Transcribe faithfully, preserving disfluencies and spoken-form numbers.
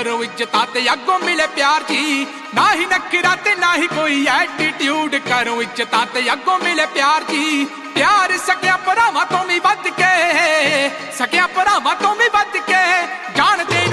ਕਰੋ ਇੱਜ਼ਤਾਂ ਤੇ ਅੱਗੋਂ ਮਿਲੇ ਪਿਆਰ ਜੀ। ਨਾ ਹੀ ਨਖਰਾ ਤੇ ਨਾ ਹੀ ਕੋਈ ਐਟੀਟਿਊਡ, ਕਰੋ ਇੱਜ਼ਤਾਂ ਤੇ ਅੱਗੋਂ ਮਿਲੇ ਪਿਆਰ ਜੀ। ਪਿਆਰ ਸਕਿਆ ਭਰਾਵਾਂ ਤੋਂ ਵੀ ਵੱਧ ਕੇ, ਸਕਿਆ ਭਰਾਵਾਂ ਤੋਂ ਵੀ ਵੱਧ ਕੇ ਜਾਣਦੇ